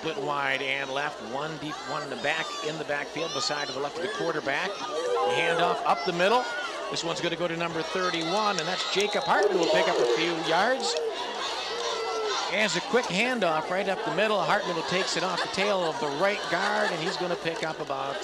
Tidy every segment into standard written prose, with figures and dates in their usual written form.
split wide and left. One deep, one in the back, in the backfield, beside to the left of the quarterback. The handoff up the middle. This one's going to go to number 31, and that's Jacob Hartman, will pick up a few yards. As a quick handoff right up the middle, Hartman takes it off the tail of the right guard, and he's going to pick up about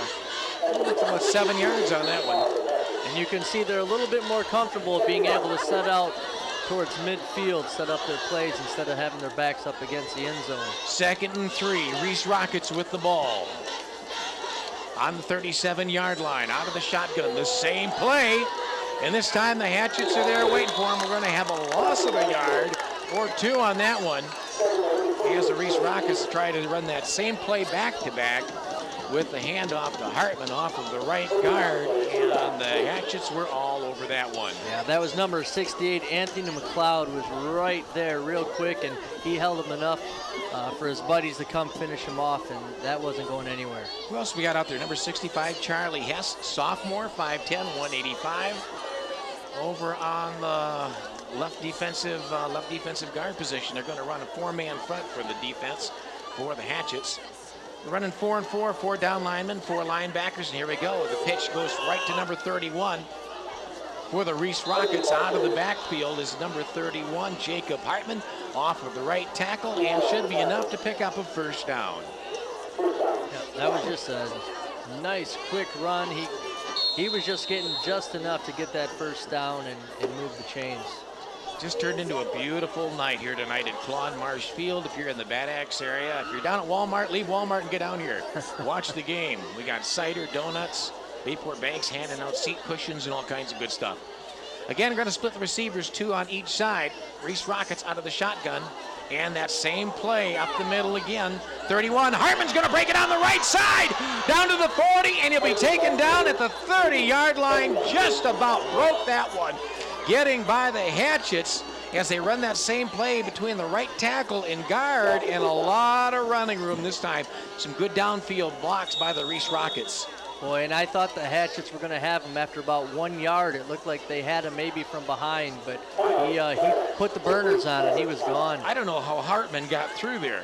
7 yards on that one. And you can see they're a little bit more comfortable being able to set out towards midfield, set up their plays instead of having their backs up against the end zone. 2nd and 3, Reese Rockets with the ball. On the 37-yard line, out of the shotgun, the same play. And this time the Hatchets are there waiting for him. We're going to have a loss of a yard or 2 on that one. As the Reese Rockets try to run that same play back-to-back with the handoff to Hartman off of the right guard, and the Hatchets were all over that one. Yeah, that was number 68. Anthony McLeod was right there real quick, and he held him enough for his buddies to come finish him off, and that wasn't going anywhere. Who else we got out there? Number 65, Charlie Hess, sophomore, 5'10", 185. Over on the left defensive guard position, they're going to run a 4-man front for the defense for the Hatchets. They're running 4 and 4, 4 down linemen, 4 linebackers, and here we go. The pitch goes right to number 31. For the Reese Rockets, out of the backfield is number 31, Jacob Hartman, off of the right tackle, and should be enough to pick up a first down. Yeah, that was just a nice quick run. He was just getting just enough to get that first down and move the chains. Just turned into a beautiful night here tonight at Claude Marsh Field. If you're in the Bad Axe area, if you're down at Walmart, leave Walmart and get down here. Watch the game. We got cider, donuts, Bayport Banks handing out seat cushions and all kinds of good stuff. Again, we're going to split the receivers, 2 on each side. Reese Rockets out of the shotgun. And that same play up the middle again. 31, Hartman's going to break it on the right side. Down to the 40, and he'll be taken down at the 30-yard line. Just about broke that one. Getting by the Hatchets as they run that same play between the right tackle and guard, and a lot of running room this time. Some good downfield blocks by the Reese Rockets. Boy, and I thought the Hatchets were going to have him after about 1 yard. It looked like they had him maybe from behind, but he put the burners on and he was gone. I don't know how Hartman got through there.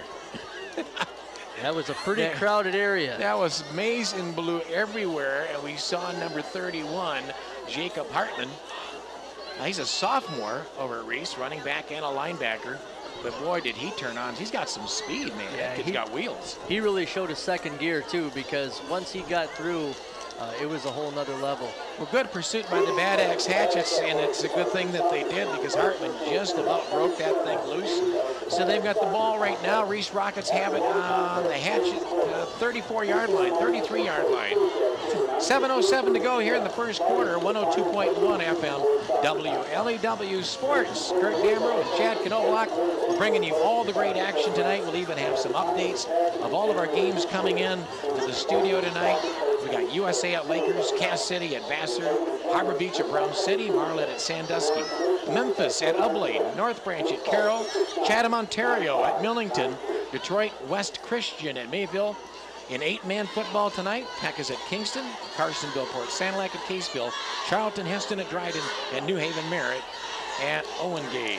That was a pretty crowded area. That was maize and blue everywhere, and we saw number 31, Jacob Hartman. Now, he's a sophomore over at Reese, running back and a linebacker. But boy, did he turn on. He's got some speed, man. Yeah, that kid's got wheels. He really showed a second gear, too, because once he got through, it was a whole nother level. Well, good pursuit by the Bad Axe Hatchets, and it's a good thing that they did because Hartman just about broke that thing loose. So they've got the ball right now. Reese Rockets have it on the Hatchet 34-yard line, 33-yard line. 7:07 to go here in the first quarter. 102.1 FM WLEW Sports. Kurt Damrow and Chad Knoblauch bringing you all the great action tonight. We'll even have some updates of all of our games coming in to the studio tonight. We got USA at Lakers, Cass City at Vassar, Harbor Beach at Brown City, Marlette at Sandusky, Memphis at Ubley, North Branch at Carroll, Chatham, Ontario at Millington, Detroit West Christian at Mayville. In 8-man football tonight, Peck is at Kingston, Carsonville, Port Sanilac at Caseville, Charlton Heston at Dryden, and New Haven Merritt at Owen Gage.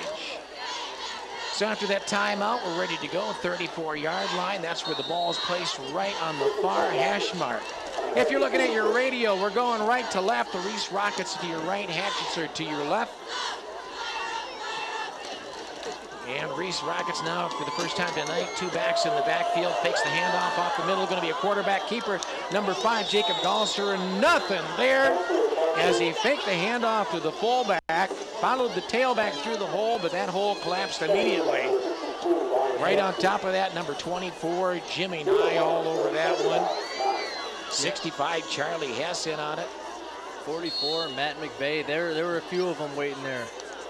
So after that timeout, we're ready to go. 34-yard line. That's where the ball is placed, right on the far hash mark. If you're looking at your radio, we're going right to left. The Reese Rockets to your right, Hatchets are to your left. And Reese Rockets now, for the first time tonight, 2 backs in the backfield, fakes the handoff off the middle. Going to be a quarterback keeper, number 5, Jacob Galser. Nothing there as he faked the handoff to the fullback, followed the tailback through the hole, but that hole collapsed immediately. Right on top of that, number 24, Jimmy Nye, all over that one. 65, Charlie Hess in on it. 44, Matt McVeigh. There were a few of them waiting there.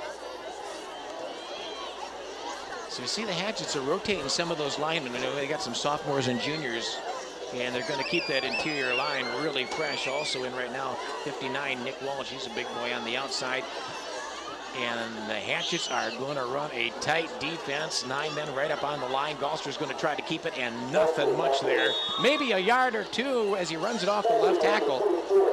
So you see the Hatchets are rotating some of those linemen. I know they got some sophomores and juniors, and they're going to keep that interior line really fresh. Also in right now, 59, Nick Walsh. He's a big boy on the outside. And the Hatchets are going to run a tight defense. 9 men right up on the line. Galster's going to try to keep it, and nothing much there. Maybe a yard or 2 as he runs it off the left tackle.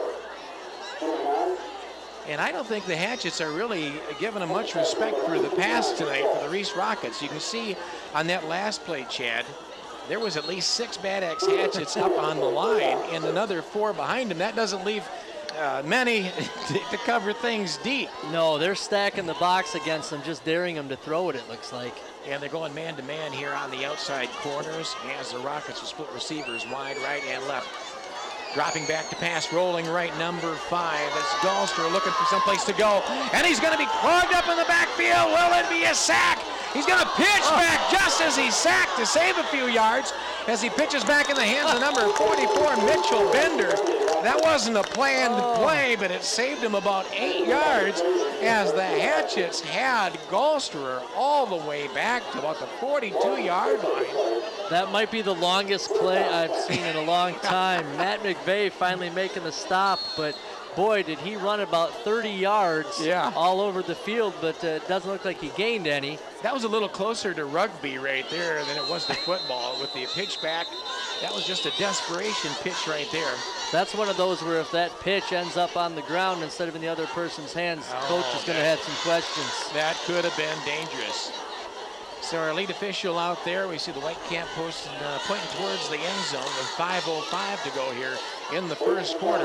And I don't think the Hatchets are really giving them much respect for the pass tonight for the Reese Rockets. You can see on that last play, Chad, there was at least 6 Bad Axe Hatchets up on the line and another 4 behind him. That doesn't leave many to cover things deep. No, they're stacking the box against them, just daring them to throw it looks like. And they're going man-to-man here on the outside corners as the Rockets will split receivers wide right and left. Dropping back to pass, rolling right, number 5. It's Gallster looking for someplace to go. And he's going to be clogged up in the backfield. Will it be a sack? He's going to pitch back just as he's sacked to save a few yards as he pitches back in the hands of number 44, Mitchell Bender. That wasn't a planned play, but it saved him about 8 yards as the Hatchets had Gallster all the way back to about the 42-yard line. That might be the longest play I've seen in a long time. Matt McVeigh finally making the stop, but boy, did he run about 30 yards all over the field, but it doesn't look like he gained any. That was a little closer to rugby right there than it was to football with the pitch back. That was just a desperation pitch right there. That's one of those where if that pitch ends up on the ground instead of in the other person's hands, coach is going to have some questions. That could have been dangerous. So our lead official out there, we see the white cap post pointing towards the end zone with 5:05 to go here in the first quarter.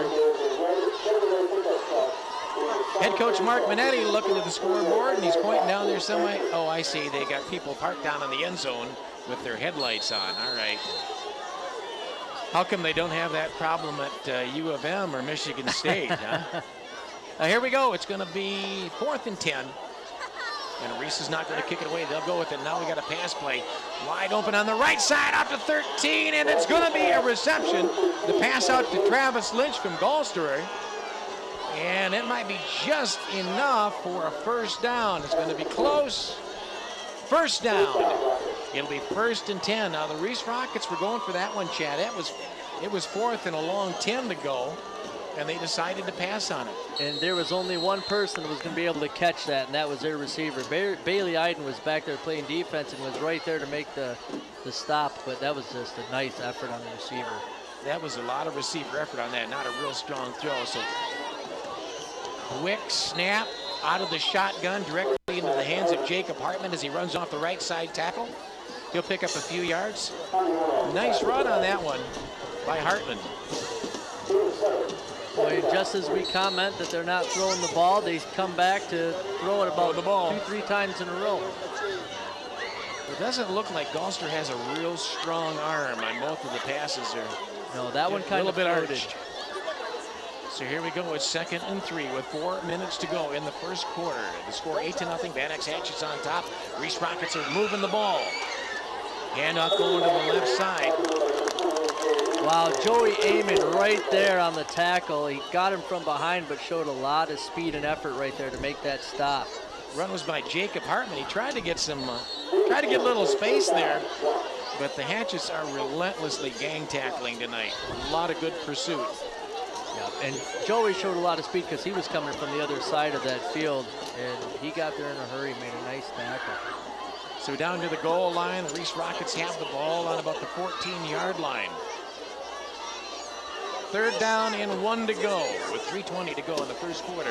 Head coach Mark Minetti looking at the scoreboard, and he's pointing down there somewhere. Oh, I see. They got people parked down in the end zone with their headlights on. All right. How come they don't have that problem at U of M or Michigan State, huh? Here we go. It's going to be 4th and 10. And Reese is not going to kick it away. They'll go with it. Now we got a pass play. Wide open on the right side out to 13, and it's going to be a reception. The pass out to Travis Lynch from Gallster. And it might be just enough for a first down. It's going to be close. First down. It'll be 1st and 10. Now the Reese Rockets were going for that one, Chad. It was 4th and a long 10 to go. And they decided to pass on it. And there was only one person that was going to be able to catch that, and that was their receiver. Bailey Iden was back there playing defense and was right there to make the stop, but that was just a nice effort on the receiver. That was a lot of receiver effort on that, not a real strong throw. So quick snap out of the shotgun directly into the hands of Jacob Hartman as he runs off the right side tackle. He'll pick up a few yards. Nice run on that one by Hartman. Boy, just as we comment that they're not throwing the ball, they come back to throw it about 2-3 times in a row. It doesn't look like Gallster has a real strong arm on both of the passes there. No, that one kind of floated. Arched. So here we go. It's 2nd and 3 with 4 minutes to go in the first quarter. The score 8-0. Bad Axe Hatchets on top. Reese Rockets are moving the ball. Handoff going to the left side. Wow, Joey Amon right there on the tackle. He got him from behind, but showed a lot of speed and effort right there to make that stop. Run was by Jacob Hartman. He tried to get a little space there, but the Hatchets are relentlessly gang tackling tonight. A lot of good pursuit. Yeah, and Joey showed a lot of speed because he was coming from the other side of that field, and he got there in a hurry, made a nice tackle. So down to the goal line, the Reese Rockets have the ball on about the 14-yard line. 3rd down and 1 to go with 3:20 to go in the first quarter.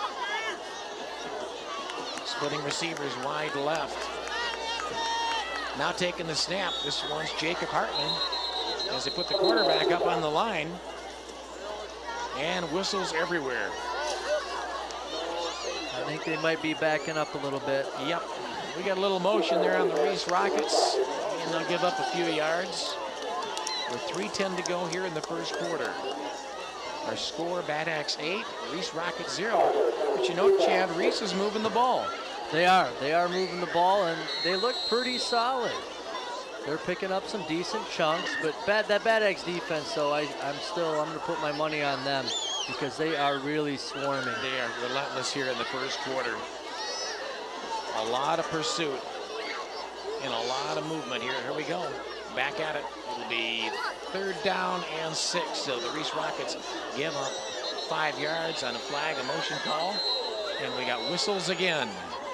Splitting receivers wide left. Now taking the snap. This one's Jacob Hartman as they put the quarterback up on the line. And whistles everywhere. I think they might be backing up a little bit. Yep. We got a little motion there on the Reese Rockets, and they'll give up a few yards. With 3:10 to go here in the first quarter. Our score, Bad Axe 8, Reese Rockets 0. But you know, Chad, Reese is moving the ball. They are moving the ball, and they look pretty solid. They're picking up some decent chunks, but that Bad Axe defense, though, I'm going to put my money on them because they are really swarming. They are relentless here in the first quarter. A lot of pursuit and a lot of movement here. Here we go. Back at it. It'll be 3rd down and 6. So the Reese Rockets give up 5 yards on a flag, a motion call. And we got whistles again.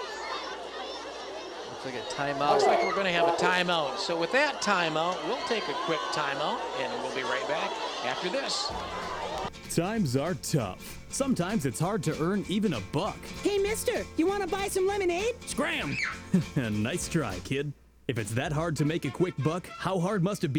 Looks like a timeout. Looks like we're going to have a timeout. So with that timeout, we'll take a quick timeout, and we'll be right back after this. Times are tough. Sometimes it's hard to earn even $1. Hey, mister, you want to buy some lemonade? Scram! Nice try, kid. If it's that hard to make a quick buck, how hard must it be